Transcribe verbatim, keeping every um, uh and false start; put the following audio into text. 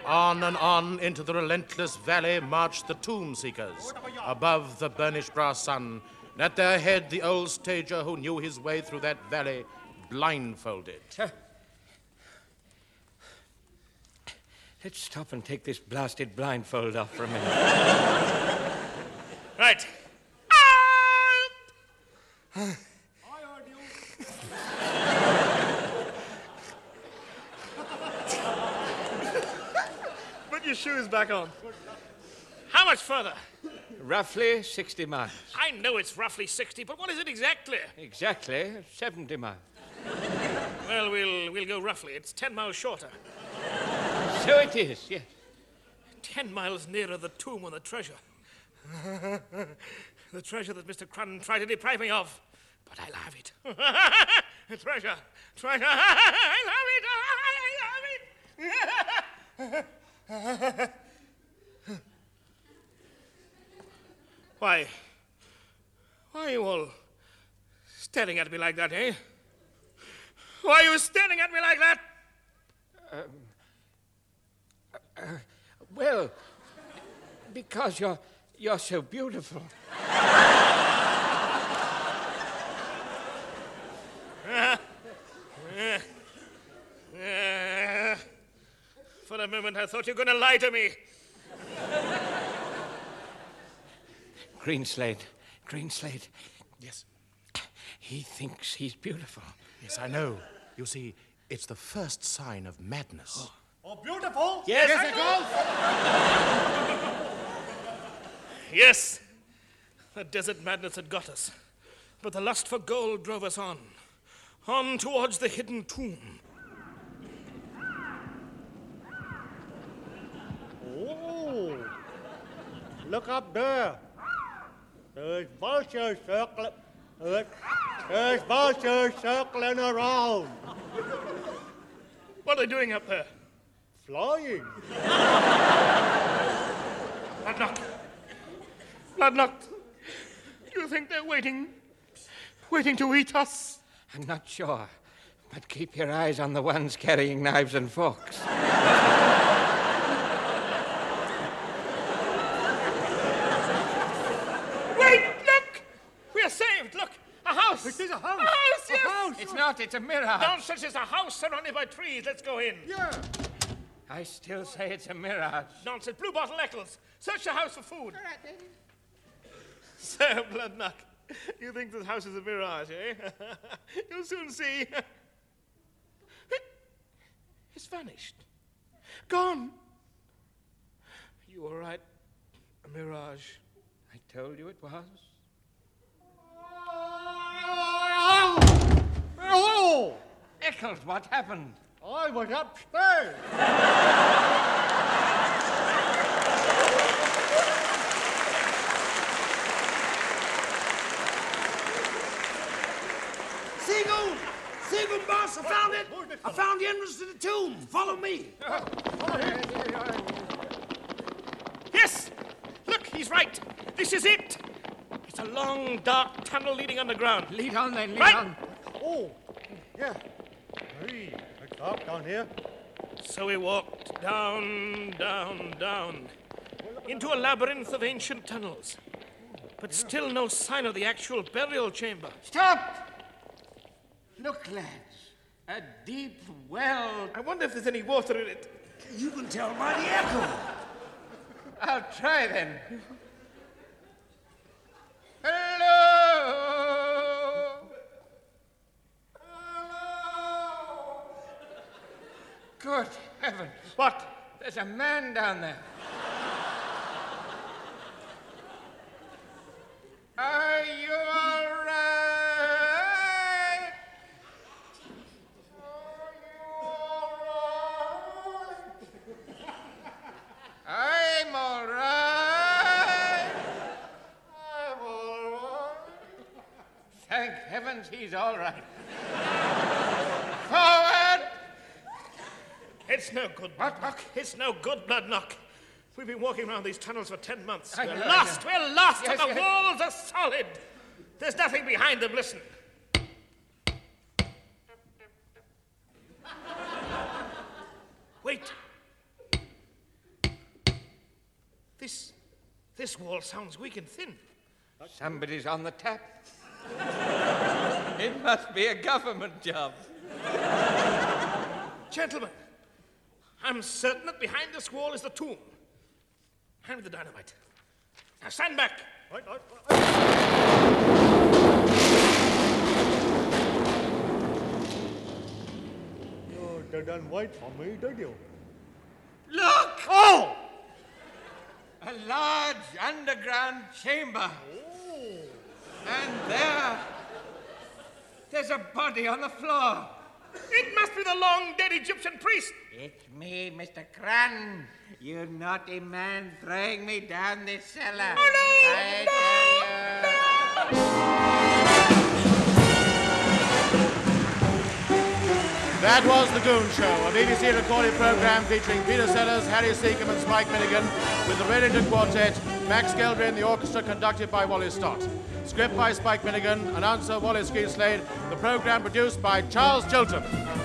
On and on into the relentless valley marched the tomb seekers, above the burnished brass sun, and at their head the old stager who knew his way through that valley, blindfolded. Uh, let's stop and take this blasted blindfold off for a minute. Right. I heard you. Put your shoes back on. How much further? Roughly sixty miles. I know it's roughly sixty, but what is it exactly? Exactly seventy miles. Well, we'll we'll go roughly. It's ten miles shorter. So it is, yes. Ten miles nearer the tomb of the treasure. The treasure that Mister Crun tried to deprive me of. But I'll have it. Treasure. Treasure. I love it. I love it. Why? Why are you all staring at me like that, eh? Why are you staring at me like that? Um, uh, well, because you're you're so beautiful. uh, uh, uh, for a moment, I thought you were going to lie to me. Greenslade, Greenslade. Yes? He thinks he's beautiful. Yes, I know. You see, it's the first sign of madness. Oh, oh beautiful? Yes, yes it goes. Yes, the desert madness had got us. But the lust for gold drove us on. On towards the hidden tomb. Oh, look up there. There's vultures circling. There's vultures circling around. What are they doing up there? Flying. Bloodnock. Bloodnock. You think they're waiting, waiting to eat us? I'm not sure, but keep your eyes on the ones carrying knives and forks. Saved! Look! A house! It is a house! A house, yes! A house! It's not, it's a mirage. Nonsense, it's a house surrounded by trees. Let's go in. Yeah. I still say it's a mirage. Nonsense. Blue Bottle Eccles. Search the house for food. All right, David. So, Bloodnock, you think this house is a mirage, eh? You'll soon see. It's vanished. Gone. You were right. A mirage. I told you it was. Oh! Eccles, what happened? I was upstairs. Seagoon! Seagoon, boss, I found it! I found the entrance to the tomb. Follow me. Yes! Look, he's right. This is it. It's a long, dark tunnel leading underground. Lead on, then, lead right. on. Oh, yeah. Hey, it's dark down here. So we walked down, down, down, into a labyrinth of ancient tunnels. But still no sign of the actual burial chamber. Stop! Look, lads, a deep well. I wonder if there's any water in it. You can tell by the echo. I'll try, then. Hello! Hello! Good heavens. What? There's a man down there. Are you all right? Are you all right? I'm all right. I'm all right. Thank heavens he's all right. Forward! It's no good, Bloodnock. It's no good, Bloodnock. We've been walking around these tunnels for ten months. I We're know, lost. I know. We're lost. Yes, and the yes. walls are solid. There's nothing behind them. Listen. Wait. This, this wall sounds weak and thin. Somebody's on the tap. It must be a government job. Gentlemen, I'm certain that behind this wall is the tomb. Hand me the dynamite. Now stand back. Right, right, right. You're dead and white for me, did you? Look! Oh! A large underground chamber. And there, there's a body on the floor. It must be the long-dead Egyptian priest. It's me, Mister Cran. You naughty man throwing me down this cellar. Oh, no! I No! tell you. That was The Goon Show, a B B C recorded program featuring Peter Sellers, Harry Seacombe and Spike Milligan, with the Reddington Quartet, Max Geldry and the orchestra conducted by Wally Stott. Script by Spike Milligan, announcer Wallace Geeslade, the program produced by Charles Chilton.